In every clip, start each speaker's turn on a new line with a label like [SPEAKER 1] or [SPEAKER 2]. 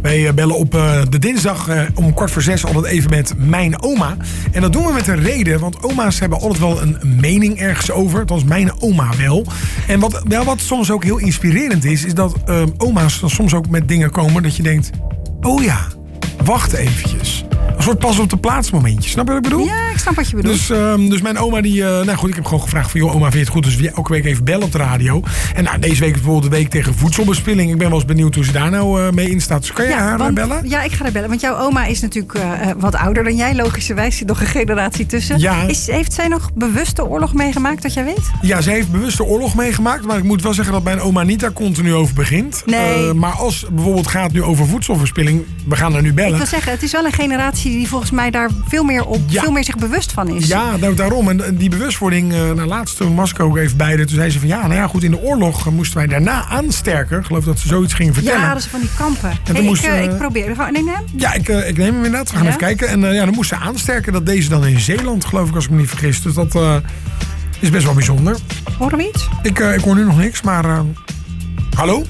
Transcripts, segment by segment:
[SPEAKER 1] Wij bellen op de dinsdag om 5:45 altijd even met mijn oma. En dat doen we met een reden, want oma's hebben altijd wel een mening ergens over. Althans, mijn oma wel. En wat soms ook heel inspirerend is dat oma's dan soms ook met dingen komen dat je denkt... Oh ja, wacht eventjes. Een soort pas op de plaats momentje. Snap je wat ik bedoel?
[SPEAKER 2] Ja, ik snap wat je bedoelt.
[SPEAKER 1] Dus mijn oma die... nou goed, ik heb gewoon gevraagd van... Joh, oma, vind je het goed als we elke week even bellen op de radio? En nou, deze week is bijvoorbeeld de week tegen voedselbespilling. Ik ben wel eens benieuwd hoe ze daar nou mee in staat. Dus kan je haar bellen?
[SPEAKER 2] Ja, ik ga haar bellen. Want jouw oma is natuurlijk wat ouder dan jij. Logischerwijs zit nog een generatie tussen.
[SPEAKER 1] Ja.
[SPEAKER 2] Heeft zij nog bewust de oorlog meegemaakt, dat jij weet?
[SPEAKER 1] Ja, ze heeft bewust de oorlog meegemaakt. Maar ik moet wel zeggen dat mijn oma niet daar continu over begint.
[SPEAKER 2] Nee.
[SPEAKER 1] Maar als het bijvoorbeeld gaat nu over voedselverspilling... We gaan haar nu bellen.
[SPEAKER 2] Ik wil zeggen, het is wel een generatie die volgens mij daar veel meer zich bewust van is.
[SPEAKER 1] Ja, nou, daarom. En die bewustwording, laatst toen was ik ook even bij haar. Toen zei ze van nou ja, goed, in de oorlog moesten wij daarna aansterken. Ik geloof dat ze zoiets gingen vertellen.
[SPEAKER 2] Ja, dat is van die kampen. Ik probeer. Neem je hem?
[SPEAKER 1] Ja, ik neem hem inderdaad. We gaan even kijken. En dan moesten ze aansterken. Dat deze dan in Zeeland, geloof ik, als ik me niet vergis. Dus dat is best wel bijzonder.
[SPEAKER 2] Horen we iets?
[SPEAKER 1] Ik hoor nu nog niks, maar... hallo?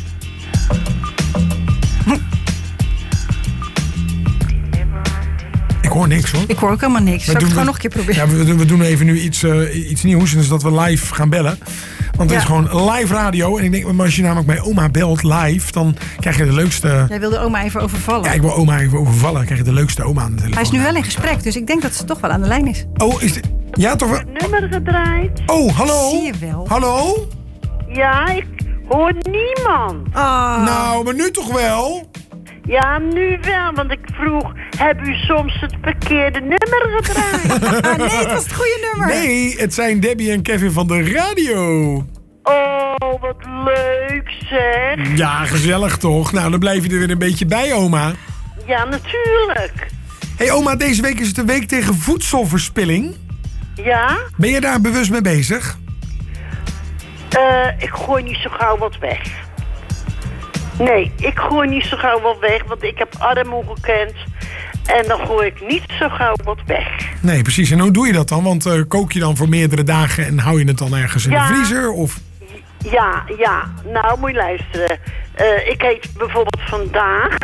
[SPEAKER 1] Ik hoor niks, hoor.
[SPEAKER 2] Ik hoor ook helemaal niks. Zal ik het gewoon nog een keer proberen?
[SPEAKER 1] Ja, we doen even nu iets nieuws. En dus dat we live gaan bellen. Want het is gewoon live radio. En ik denk, als je namelijk bij oma belt live... dan krijg je de leukste...
[SPEAKER 2] Jij wilde oma even overvallen.
[SPEAKER 1] Ja, ik wil oma even overvallen. Dan krijg je de leukste oma aan de telefoon.
[SPEAKER 2] Hij is nu wel in gesprek, dus ik denk dat ze toch wel aan de lijn is.
[SPEAKER 1] Oh, is dit... Ja, toch wel...
[SPEAKER 3] Nummer gedraaid.
[SPEAKER 1] Oh, hallo?
[SPEAKER 2] Zie je wel.
[SPEAKER 1] Hallo?
[SPEAKER 3] Ja, ik hoor niemand.
[SPEAKER 1] Nou, maar nu toch wel?
[SPEAKER 3] Ja, nu wel, want ik vroeg... Heb u soms het verkeerde nummer gedraaid?
[SPEAKER 2] Nee, het was het goede nummer.
[SPEAKER 1] Nee, het zijn Debbie en Kevin van de radio.
[SPEAKER 3] Oh, wat leuk zeg.
[SPEAKER 1] Ja, gezellig toch? Nou, dan blijf je er weer een beetje bij, oma.
[SPEAKER 3] Ja, natuurlijk.
[SPEAKER 1] Hé, oma, deze week is het de week tegen voedselverspilling.
[SPEAKER 3] Ja?
[SPEAKER 1] Ben je daar bewust mee bezig?
[SPEAKER 3] Ik gooi niet zo gauw wat weg. Nee, ik gooi niet zo gauw wat weg, want ik heb armoe gekend. En dan gooi ik niet zo gauw wat weg.
[SPEAKER 1] Nee, precies. En hoe doe je dat dan? Want kook je dan voor meerdere dagen en hou je het dan ergens in de vriezer? Of?
[SPEAKER 3] Ja. Nou, moet je luisteren. Ik eet bijvoorbeeld vandaag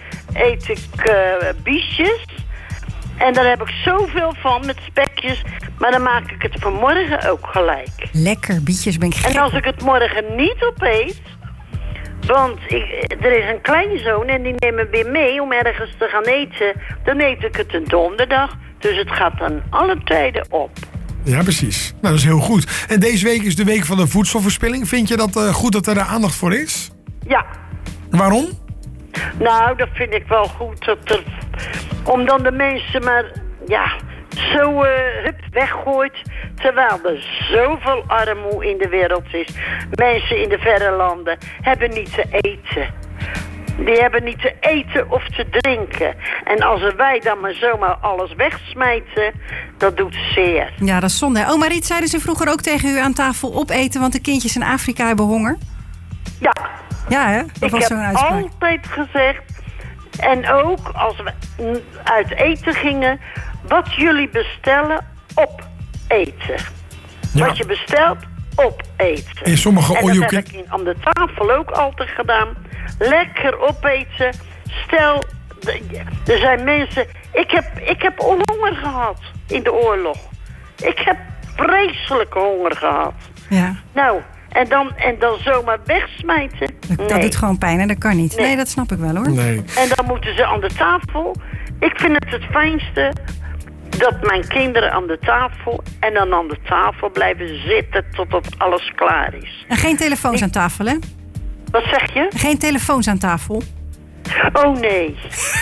[SPEAKER 3] biesjes. En daar heb ik zoveel van met spekjes. Maar dan maak ik het vanmorgen ook gelijk.
[SPEAKER 2] Lekker, bietjes ben ik gek.
[SPEAKER 3] En als ik het morgen niet opeet... Want er is een kleinzoon en die neemt me weer mee om ergens te gaan eten. Dan eet ik het een donderdag. Dus het gaat dan alle tijden op.
[SPEAKER 1] Ja, precies. Nou, dat is heel goed. En deze week is de week van de voedselverspilling. Vind je dat goed dat er daar aandacht voor is?
[SPEAKER 3] Ja.
[SPEAKER 1] Waarom?
[SPEAKER 3] Nou, dat vind ik wel goed. Om dan de mensen maar... Ja... zo weggooit, terwijl er zoveel armoede in de wereld is. Mensen in de verre landen hebben niet te eten. Die hebben niet te eten of te drinken. En als wij dan maar zomaar alles wegsmijten, dat doet zeer.
[SPEAKER 2] Ja, dat is zonde. Oma Riet, zeiden ze vroeger ook tegen u aan tafel opeten, want de kindjes in Afrika hebben honger?
[SPEAKER 3] Ja.
[SPEAKER 2] Ja, hè? Dat was zo'n uitspraak.
[SPEAKER 3] Ik heb altijd gezegd, en ook als we uit eten gingen... Wat jullie bestellen, opeten. Ja. Wat je bestelt, opeten.
[SPEAKER 1] In sommige
[SPEAKER 3] en dat heb ik aan de tafel ook altijd gedaan. Lekker opeten. Stel, er zijn mensen... Ik heb honger gehad in de oorlog. Ik heb vreselijke honger gehad.
[SPEAKER 2] Ja.
[SPEAKER 3] Nou, en dan zomaar wegsmijten.
[SPEAKER 2] Dat doet gewoon pijn en dat kan niet. Nee, dat snap ik wel hoor.
[SPEAKER 1] Nee.
[SPEAKER 3] En dan moeten ze aan de tafel. Ik vind het fijnste... dat mijn kinderen aan de tafel en dan aan de tafel blijven zitten totdat alles klaar is.
[SPEAKER 2] En geen telefoons aan tafel, hè?
[SPEAKER 3] Wat zeg je?
[SPEAKER 2] Geen telefoons aan tafel.
[SPEAKER 3] Oh, nee.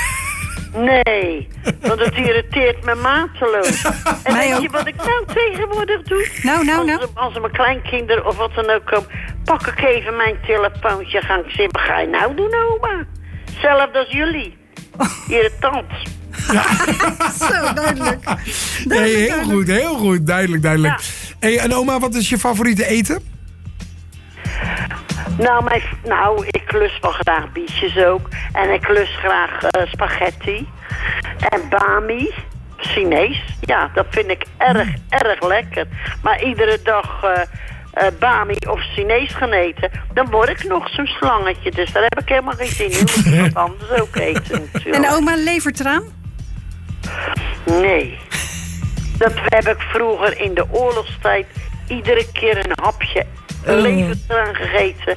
[SPEAKER 3] Nee, want het irriteert me mateloos. En weet je wat ik nou tegenwoordig doe?
[SPEAKER 2] Nou.
[SPEAKER 3] Als er mijn kleinkinderen of wat dan ook komen... pak ik even mijn telefoontje, ga ik zeggen... wat ga je nou doen, oma? Hetzelfde als jullie. Irritant.
[SPEAKER 1] Ja.
[SPEAKER 2] Zo, duidelijk.
[SPEAKER 1] Nee, heel goed. Duidelijk.
[SPEAKER 3] Ja.
[SPEAKER 1] Hey, en oma, wat is je favoriete eten?
[SPEAKER 3] Nou, ik lust wel graag bietjes ook. En ik lust graag spaghetti. En bami. Chinees. Ja, dat vind ik erg lekker. Maar iedere dag Bami of Chinees gaan eten, dan word ik nog zo'n slangetje. Dus daar heb ik helemaal geen zin in. Ik moet wat anders ook eten natuurlijk.
[SPEAKER 2] En oma, levertraan?
[SPEAKER 3] Nee. Dat heb ik vroeger in de oorlogstijd iedere keer een hapje levertraan gegeten.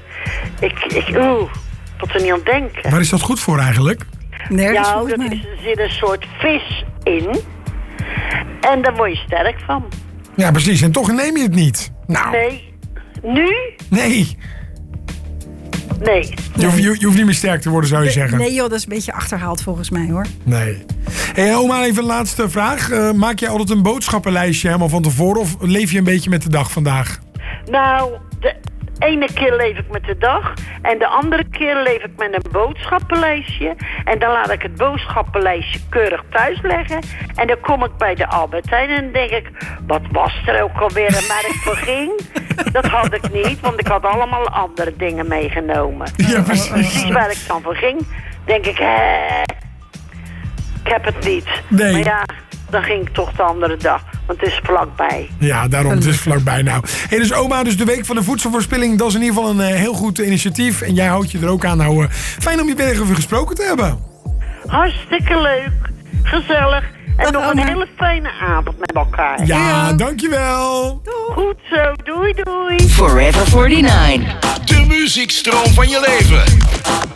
[SPEAKER 3] Wat er niet aan denken.
[SPEAKER 1] Waar is dat goed voor eigenlijk?
[SPEAKER 2] Nergens
[SPEAKER 3] Ja,
[SPEAKER 2] volgens
[SPEAKER 3] er
[SPEAKER 2] mij.
[SPEAKER 3] zit een soort vis in. En daar word je sterk van.
[SPEAKER 1] Ja, precies. En toch neem je het niet. Nou,
[SPEAKER 3] Nee. Nu?
[SPEAKER 1] nee.
[SPEAKER 3] Nee.
[SPEAKER 1] Je hoeft niet meer sterk te worden, zou je zeggen.
[SPEAKER 2] Nee joh, dat is een beetje achterhaald volgens mij hoor.
[SPEAKER 1] Nee. Hey, oma, even een laatste vraag. Maak jij altijd een boodschappenlijstje helemaal van tevoren? Of leef je een beetje met de dag vandaag?
[SPEAKER 3] Nou, de ene keer leef ik met de dag. En de andere keer leef ik met een boodschappenlijstje. En dan laat ik het boodschappenlijstje keurig thuis leggen. En dan kom ik bij de Albert Heijn en dan denk ik... Wat was er ook alweer waar ik voor ging? Dat had ik niet, want ik had allemaal andere dingen meegenomen.
[SPEAKER 1] Ja, precies.
[SPEAKER 3] Precies waar ik dan voor ging, denk ik... ik heb het niet.
[SPEAKER 1] Nee.
[SPEAKER 3] Maar ja, dan ging ik toch de andere dag. Want het is vlakbij.
[SPEAKER 1] Ja, daarom. Het is vlakbij nou. Hey, dus oma, dus de Week van de Voedselverspilling, dat is in ieder geval een heel goed initiatief. En jij houdt je er ook aan. Nou, fijn om je weer even gesproken te hebben.
[SPEAKER 3] Hartstikke leuk. Gezellig. En nog een
[SPEAKER 2] oma.
[SPEAKER 3] hele fijne avond met elkaar.
[SPEAKER 1] Ja, dankjewel.
[SPEAKER 3] Goed zo. Doei doei.
[SPEAKER 4] Forever 49.
[SPEAKER 5] De muziekstroom van je leven.